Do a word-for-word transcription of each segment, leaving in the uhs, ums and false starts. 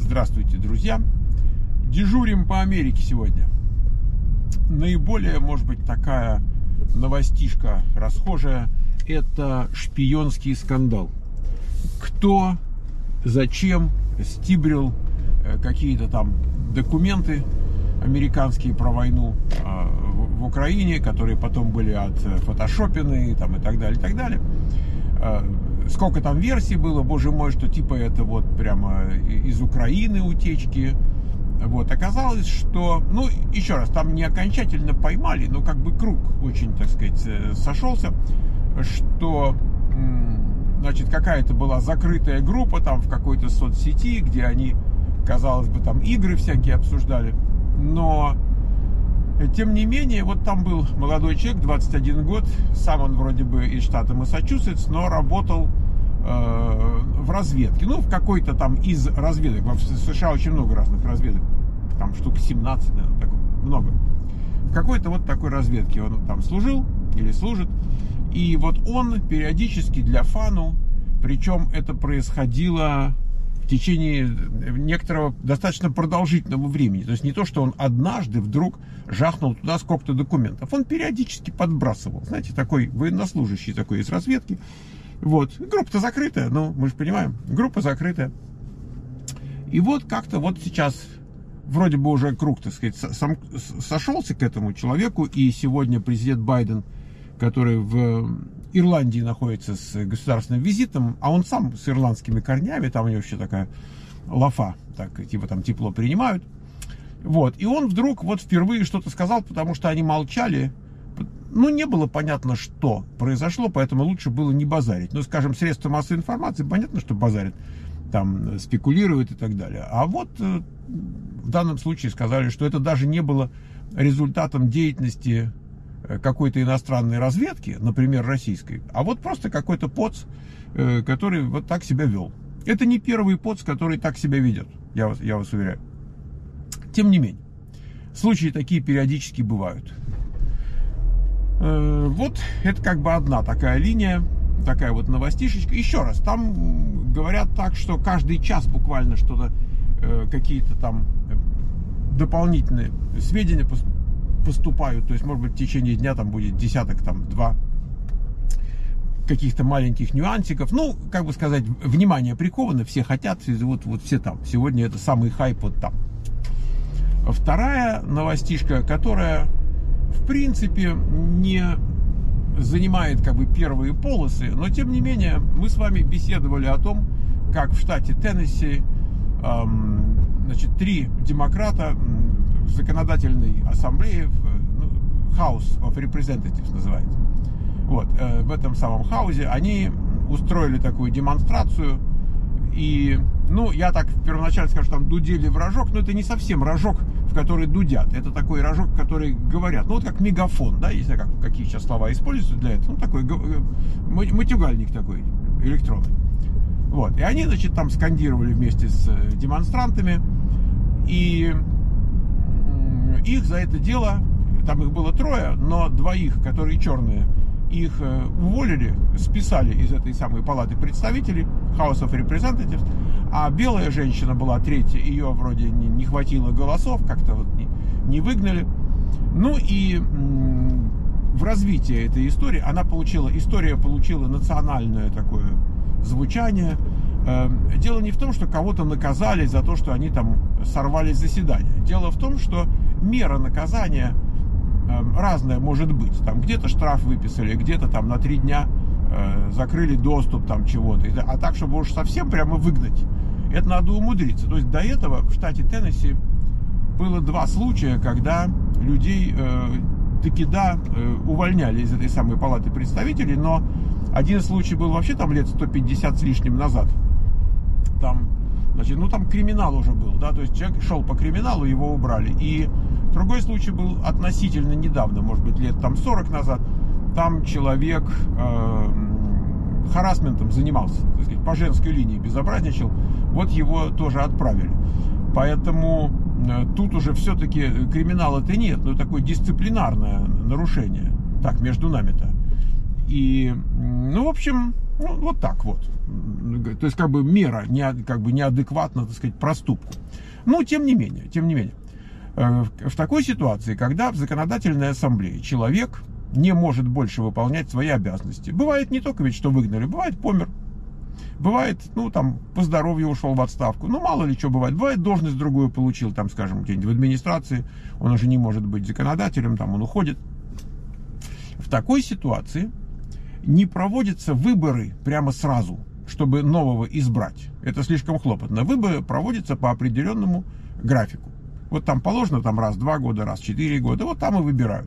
Здравствуйте, друзья! Дежурим по Америке сегодня. Наиболее, может быть, такая новостишка расхожая – это шпионский скандал. Кто, зачем стибрил какие-то там документы американские про войну в Украине, которые потом были отфотошопены там, и так далее, и так далее. Сколько там версий было, боже мой, что типа это вот прямо из Украины утечки. Вот, оказалось, что, ну, еще раз, там не окончательно поймали, но как бы круг очень, так сказать, сошелся, что, значит, какая-то была закрытая группа там в какой-то соцсети, где они, казалось бы, там игры всякие обсуждали, но, тем не менее, вот там был молодой человек, двадцать один год, сам он вроде бы из штата Массачусетс, но работал э, в разведке, ну, в какой-то там из разведок. В США очень много разных разведок, там штук семнадцать, наверное, так, много. В какой-то вот такой разведке он там служил или служит, и вот он периодически для фану, причем это происходило в течение некоторого достаточно продолжительного времени. То есть не то, что он однажды вдруг жахнул туда сколько-то документов. Он периодически подбрасывал. Знаете, такой военнослужащий такой из разведки. Вот. Группа-то закрытая, ну, мы же понимаем. Группа закрытая. И вот как-то вот сейчас вроде бы уже круг, так сказать, сам, сошелся к этому человеку. И сегодня президент Байден, который в Ирландии находится с государственным визитом, а он сам с ирландскими корнями, там у него вообще такая лафа, так, типа там тепло принимают. Вот, и он вдруг вот впервые что-то сказал, потому что они молчали. Ну, не было понятно, что произошло, поэтому лучше было не базарить. Ну, скажем, средства массовой информации, понятно, что базарят, там спекулируют и так далее. А вот в данном случае сказали, что это даже не было результатом деятельности какой-то иностранной разведки, например, российской, а вот просто какой-то поц, который вот так себя вел. Это не первый поц, который так себя ведет, я вас, я вас уверяю. Тем не менее, случаи такие периодически бывают. Вот это как бы одна такая линия, такая вот новостишечка. Еще раз, там говорят так, что каждый час буквально что-то, какие-то там дополнительные сведения поступают, то есть, может быть, в течение дня там будет десяток, там, два каких-то маленьких нюансиков. Ну, как бы сказать, внимание приковано, все хотят, вот, вот все там. Сегодня это самый хайп вот там. Вторая новостишка, которая, в принципе, не занимает, как бы, первые полосы, но, тем не менее, мы с вами беседовали о том, как в штате Теннесси, эм, значит, три демократа в законодательной ассамблее, House of Representatives называется. Вот, э, в этом самом хаузе они устроили такую демонстрацию. И, ну, я так первоначально скажу, там дудели в рожок, но это не совсем рожок, в который дудят. Это такой рожок, в который говорят. Ну, вот как мегафон, да, если как, какие сейчас слова используются для этого. Ну, такой матюгальник такой электронный. Вот, и они, значит, там скандировали вместе с демонстрантами. И их за это дело, там их было трое, но двоих, которые черные, их уволили, списали из этой самой палаты представителей, House of Representatives, а белая женщина была третья, ее вроде не, не хватило голосов, как-то вот не, не выгнали. Ну и м- в развитии этой истории, она получила, история получила национальное такое звучание. Дело не в том, что кого-то наказали за то, что они там сорвали заседание. Дело в том, что мера наказания разная может быть. Там где-то штраф выписали, где-то там на три дня закрыли доступ там чего-то. А так, чтобы уж совсем прямо выгнать, это надо умудриться. То есть до этого в штате Теннесси было два случая, когда людей таки да увольняли из этой самой палаты представителей, но один случай был вообще там лет сто пятьдесят с лишним назад. Там, значит, ну там криминал уже был, да, то есть человек шел по криминалу, его убрали. И другой случай был относительно недавно, может быть, лет там сорок назад. Там человек э, харассментом занимался, так сказать, по женской линии безобразничал. Вот его тоже отправили. Поэтому э, тут уже все-таки криминала-то нет, но такое дисциплинарное нарушение. Так, между нами-то. И, ну, в общем, Ну, вот так вот. То есть, как бы мера не, как бы неадекватна, так сказать, проступку. Но, тем не менее, тем не менее, в такой ситуации, когда в законодательной ассамблее человек не может больше выполнять свои обязанности, бывает не только ведь, что выгнали, бывает помер, бывает, ну, там, по здоровью ушел в отставку, ну, мало ли что бывает, бывает должность другую получил, там, скажем, где-нибудь в администрации, он уже не может быть законодателем, там, он уходит. В такой ситуации не проводятся выборы прямо сразу, чтобы нового избрать. Это слишком хлопотно. Выборы проводятся по определенному графику. Вот там положено там раз в два года, раз в четыре года, вот там и выбирают.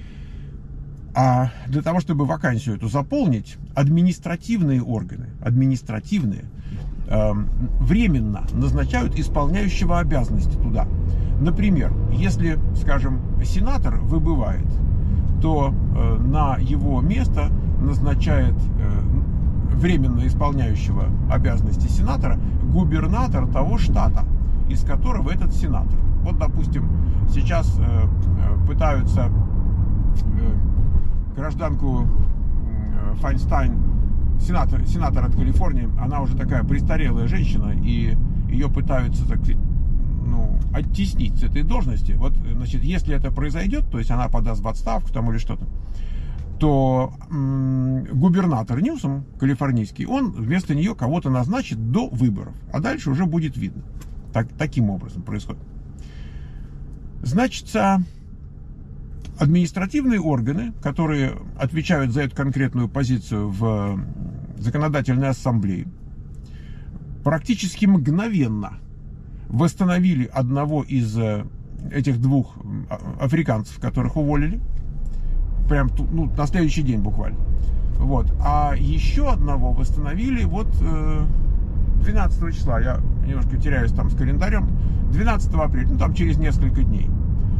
А для того, чтобы вакансию эту заполнить, административные органы, административные, э, временно назначают исполняющего обязанности туда. Например, если, скажем, сенатор выбывает, то э, на его место назначает э, временно исполняющего обязанности сенатора губернатор того штата, из которого этот сенатор. Вот, допустим, сейчас э, пытаются э, гражданку э, Файнстайн, сенатор, сенатор от Калифорнии, она уже такая престарелая женщина, и ее пытаются, так сказать, ну, оттеснить с этой должности. Вот, значит, если это произойдет, то есть она подаст в отставку там или что-то, то м, губернатор Ньюсом, калифорнийский, он вместо нее кого-то назначит до выборов, а дальше уже будет видно. Так, таким образом происходит. Значит, административные органы, которые отвечают за эту конкретную позицию в законодательной ассамблее, практически мгновенно восстановили одного из этих двух африканцев, которых уволили, прям ну, на следующий день буквально. Вот. А еще одного восстановили вот двенадцатого числа, я немножко теряюсь там с календарем, двенадцатого апреля, ну там через несколько дней.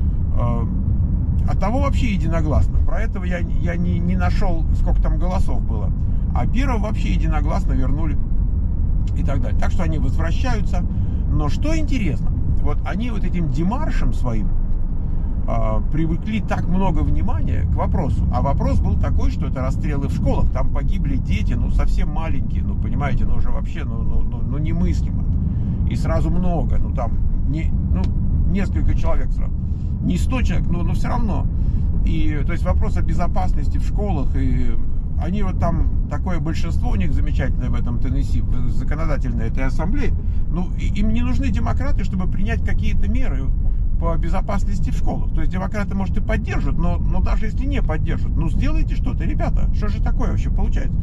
От того вообще единогласно. Про этого я, я не, не нашел, сколько там голосов было. А первого вообще единогласно вернули и так далее. Так что они возвращаются. Но что интересно, вот они вот этим демаршем своим э, привлекли так много внимания к вопросу. А вопрос был такой, что это расстрелы в школах. Там погибли дети, ну совсем маленькие, ну понимаете, ну уже вообще ну, ну, ну, ну немыслимо. И сразу много, ну там не, ну, несколько человек сразу. Не сто человек, но, но все равно. И, то есть вопрос о безопасности в школах, и они вот там, такое большинство у них замечательное в этом Теннесси, в законодательной этой ассамблее, ну, им не нужны демократы, чтобы принять какие-то меры по безопасности в школах. То есть демократы, может, и поддержат, но, но даже если не поддержат, ну, сделайте что-то, ребята, что же такое вообще получается?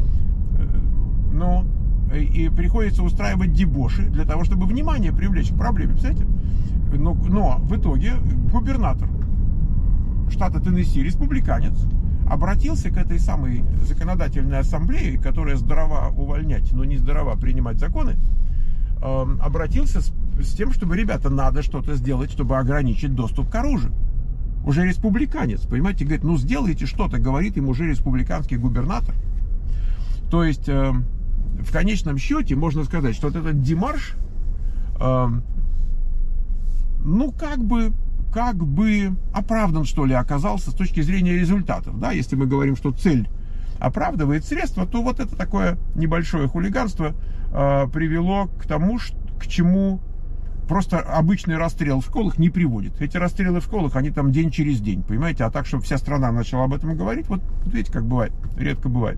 Ну, и приходится устраивать дебоши для того, чтобы внимание привлечь к проблеме, представляете? Но, но в итоге губернатор штата Теннесси, республиканец, обратился к этой самой законодательной ассамблее, которая здорова увольнять, но не здорова принимать законы, э, обратился с, с тем, чтобы, ребята, надо что-то сделать, чтобы ограничить доступ к оружию. Уже республиканец, понимаете, говорит, ну сделайте что-то, говорит им уже республиканский губернатор. То есть, э, в конечном счете, можно сказать, что вот этот демарш, э, ну, как бы, как бы оправдан, что ли, оказался с точки зрения результатов. Да? Если мы говорим, что цель оправдывает средства, то вот это такое небольшое хулиганство э, привело к тому, что, к чему просто обычный расстрел в школах не приводит. Эти расстрелы в школах, они там день через день, понимаете? А так, чтобы вся страна начала об этом говорить, вот видите, как бывает, редко бывает.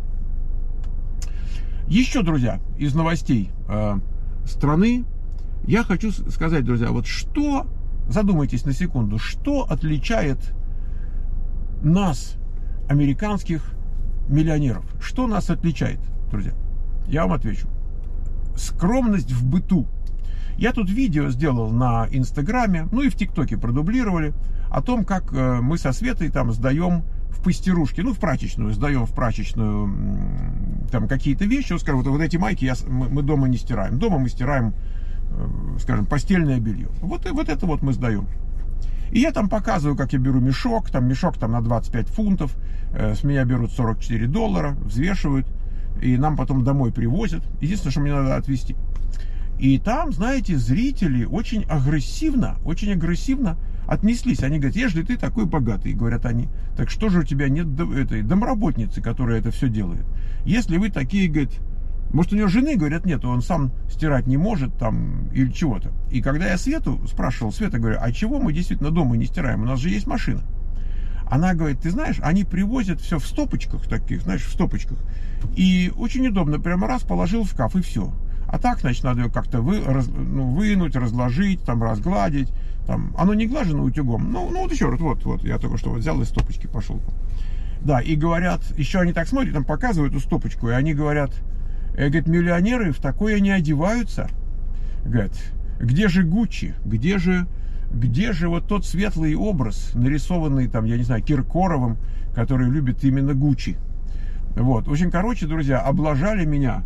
Еще, друзья, из новостей э, страны, я хочу сказать, друзья, вот что, задумайтесь на секунду, что отличает нас, американских миллионеров? Что нас отличает, друзья? Я вам отвечу. Скромность в быту. Я тут видео сделал на Инстаграме, ну и в ТикТоке продублировали, о том, как мы со Светой там сдаем в пастерушке, ну в прачечную, сдаем в прачечную там какие-то вещи. Вот, скажем, вот, вот эти майки я, мы, мы дома не стираем. Дома мы стираем, скажем, постельное белье. Вот, вот это вот мы сдаем. И я там показываю, как я беру мешок, там мешок там на двадцать пять фунтов, с меня берут сорок четыре доллара, взвешивают, и нам потом домой привозят. Единственное, что мне надо отвезти. И там, знаете, зрители очень агрессивно, очень агрессивно отнеслись. Они говорят, ежели ты такой богатый, говорят они, так что же у тебя нет этой домработницы, которая это все делает? Если вы такие, говорят, может, у него жены, говорят, нет, он сам стирать не может там или чего-то. И когда я Свету спрашивал, Света, говорю, а чего мы действительно дома не стираем? У нас же есть машина. Она говорит, ты знаешь, они привозят все в стопочках таких, знаешь, в стопочках. И очень удобно, прямо раз положил в шкаф и все. А так, значит, надо ее как-то вы, раз, ну, вынуть, разложить, там, разгладить. Там. Оно не глажено утюгом. Ну, ну вот еще раз, вот, вот, я только что вот взял из стопочки, пошел. Да, и говорят, еще они так смотрят, там показывают эту стопочку, и они говорят, э, говорят, миллионеры в такое не одеваются. Говорят, где же Гуччи, где же... Где же вот тот светлый образ, нарисованный там, я не знаю, Киркоровым, который любит именно Гуччи? Вот. В общем, короче, друзья, облажали меня.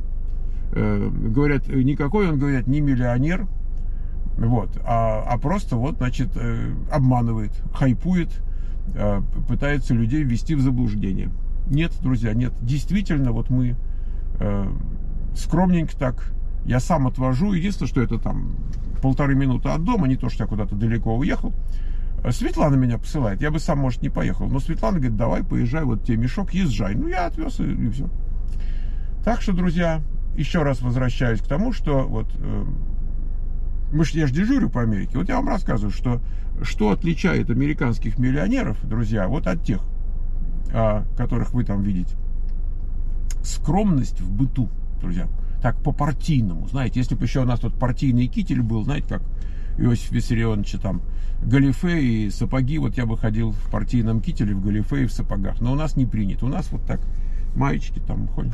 Э, говорят, никакой он, говорят, не миллионер. Вот. А, а просто вот, значит, э, обманывает, хайпует, э, пытается людей ввести в заблуждение. Нет, друзья, нет. Действительно, вот мы э, скромненько так, я сам отвожу. Единственное, что это там полторы минуты от дома, не то, что я куда-то далеко уехал. Светлана меня посылает. Я бы сам, может, не поехал. Но Светлана говорит, давай, поезжай, вот тебе мешок, езжай. Ну, я отвез, и, и все. Так что, друзья, еще раз возвращаюсь к тому, что вот э, мы ж, я же дежурю по Америке. Вот я вам рассказываю, что, что отличает американских миллионеров, друзья, вот от тех, э, которых вы там видите. Скромность в быту, друзья. Так, по-партийному, знаете, если бы еще у нас тут партийный китель был, знаете, как Иосиф Виссарионовича там, галифе и сапоги, вот я бы ходил в партийном кителе, в галифе и в сапогах, но у нас не принято, у нас вот так, маечки там ходят.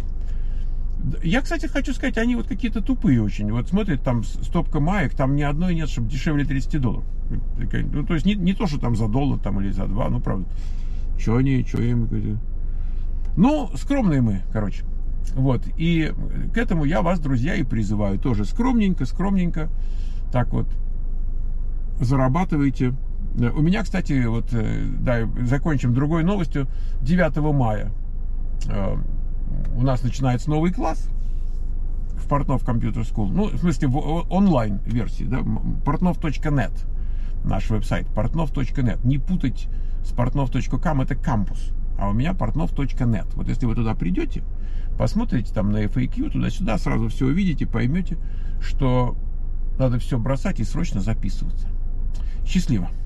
Я, кстати, хочу сказать, они вот какие-то тупые очень, вот смотрят, там стопка маек, там ни одной нет, чтобы дешевле тридцати долларов, ну, то есть не, не то, что там за доллар там или за два, ну, правда, что они, что им, ну, скромные мы, короче. Вот, и к этому я вас, друзья, и призываю. Тоже скромненько, скромненько. Так вот, зарабатывайте. У меня, кстати, вот, да, закончим другой новостью. девятого мая у нас начинается новый класс в Портнов Computer School. Ну, в смысле, в онлайн-версии, да, портнов точка нет. Наш веб-сайт, портнов точка нет. Не путать с портнов точка ком, это кампус. А у меня портнов точка нет. Вот если вы туда придете, посмотрите там на эф эй кью, туда-сюда, сразу все увидите, поймете, что надо все бросать и срочно записываться. Счастливо!